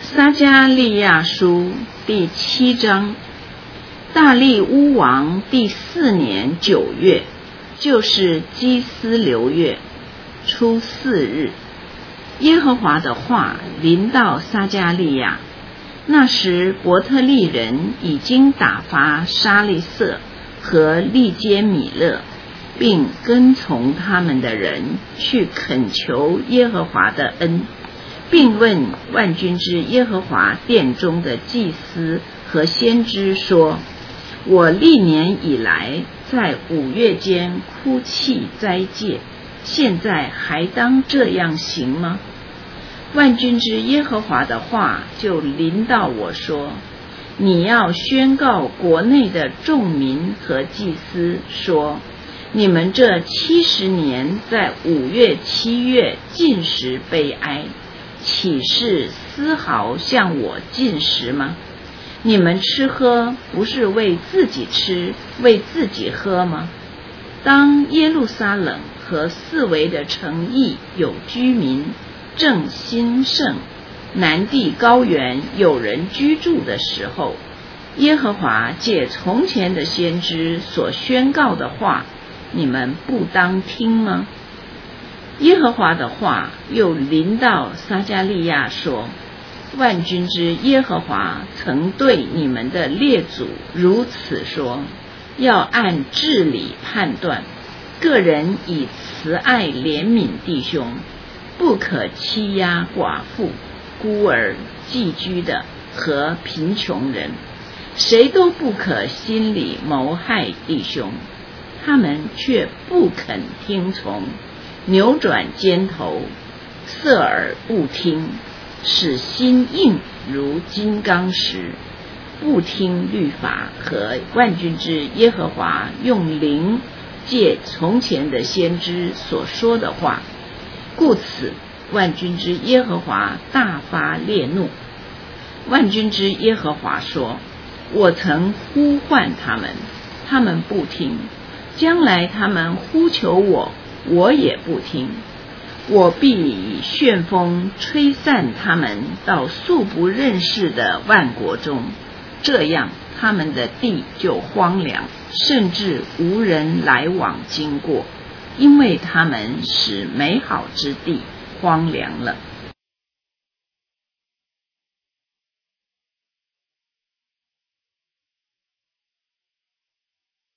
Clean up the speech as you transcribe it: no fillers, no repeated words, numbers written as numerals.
撒迦利亚书第7章。大利乌王第4年9月，就是基斯流月初4日，耶和华的话临到撒迦利亚。那时伯特利人已经打发沙利色和利坚米勒，并跟从他们的人去恳求耶和华的恩，并问万军之耶和华殿中的祭司和先知说：我历年以来在5月间哭泣斋戒，现在还当这样行吗？万军之耶和华的话就临到我说：你要宣告国内的众民和祭司说，你们这70年在5月7月禁食悲哀，岂是丝毫向我禁食吗？你们吃喝不是为自己吃，为自己喝吗？当耶路撒冷和四围的城邑有居民，正兴盛，南地高原有人居住的时候，耶和华借从前的先知所宣告的话，你们不当听吗？耶和华的话又临到撒迦利亚说：万军之耶和华曾对你们的列祖如此说，要按治理判断，个人以慈爱怜悯弟兄，不可欺压寡妇、孤儿、寄居的和贫穷人，谁都不可心里谋害弟兄。他们却不肯听从，扭转肩头，侧耳不听，使心硬如金刚石，不听律法和万军之耶和华用灵借从前的先知所说的话。故此万军之耶和华大发烈怒。万军之耶和华说：我曾呼唤他们，他们不听；将来他们呼求我，我也不听。我必以旋风吹散他们到素不认识的万国中，这样他们的地就荒凉，甚至无人来往经过，因为他们使美好之地荒凉了。